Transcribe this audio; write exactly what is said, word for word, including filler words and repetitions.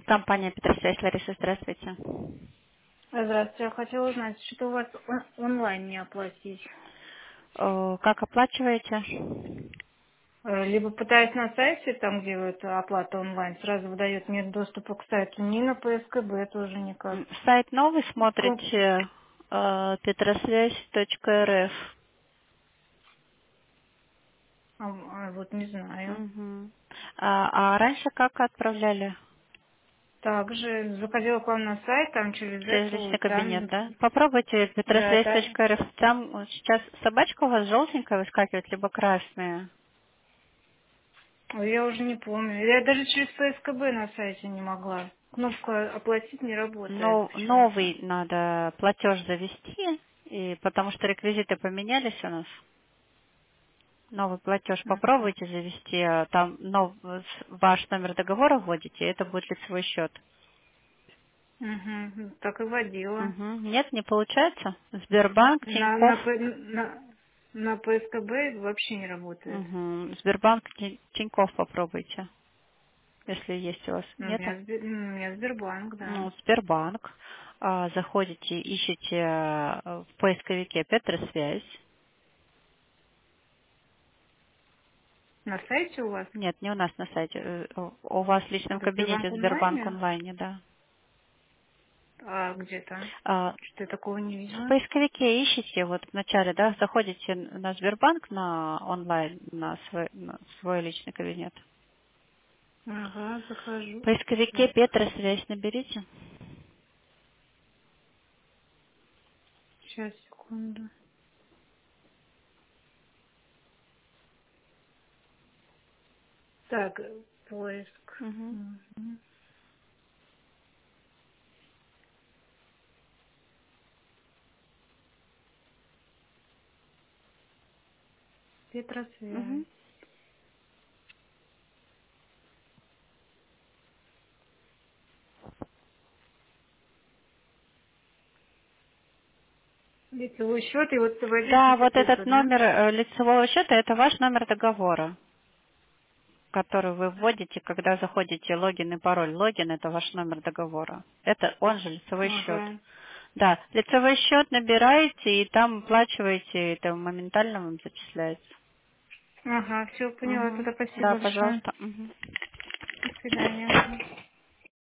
Компания Петросвязь, Лариса, здравствуйте. Здравствуйте, я хотела узнать, что у вас он- онлайн не оплатить. Э, Как оплачиваете? Э, Либо пытаюсь на сайте, там где вот оплата онлайн, сразу выдает мне доступа к сайту, ни на П С К Б тоже никак. М, Сайт новый Ко- смотрите, э, петросвязь точка эр эф. а, а, Вот не знаю. Мгм. А, а раньше как отправляли? Также заходила к вам на сайт, там через Через эту, личный и кабинет, там, да? Попробуйте да, петросвязь это, точка эр эф. Там вот сейчас собачка у вас желтенькая выскакивает, либо красная. ой, я уже не помню. Я даже через П С К Б на сайте не могла. Кнопка оплатить не работает Но почему-то. новый надо платеж завести, и потому что реквизиты поменялись у нас. Новый платеж попробуйте завести, а там нов- с- ваш номер договора вводите, и это будет лицевой счет. Угу, так и водила. Мгм. Нет, не получается? Сбербанк, На, на, Тинькофф. П- на, на П С К Б вообще не работает. Мгм. Сбербанк, Тин- Тинькофф попробуйте, если есть у вас. Ну, у Нету? меня, Сбер- ну, у меня Сбербанк, да. Ну, Сбербанк. А, Заходите, ищите э, в поисковике Петросвязь. На сайте у вас? Нет, не у нас на сайте. э, У вас в личном В кабинете Сбербанк Сбербанк онлайне? онлайне, да. А где там? А, Что-то я такого не В видела. поисковике ищите, вот вначале, да, заходите на Сбербанк, на онлайн, на свой, на свой личный кабинет. Ага, В захожу. поисковике Так, Петросвязь наберите. сейчас, секунду. Так, э, поиск. Мгм. Мгм. Петросвязь. Мгм. Лицевой счет, и вот вводите Да, вот цифру, этот да? номер э, лицевого счета, это ваш номер договора, который вы вводите, когда заходите логин и пароль. Логин это ваш номер договора. Это он же лицевой счет. Ага. Да, лицевой счет набираете и там оплачиваете, это моментально вам зачисляется. Ага, все поняла. Мгм. Тогда спасибо Да, большое. пожалуйста. Мгм. До свидания.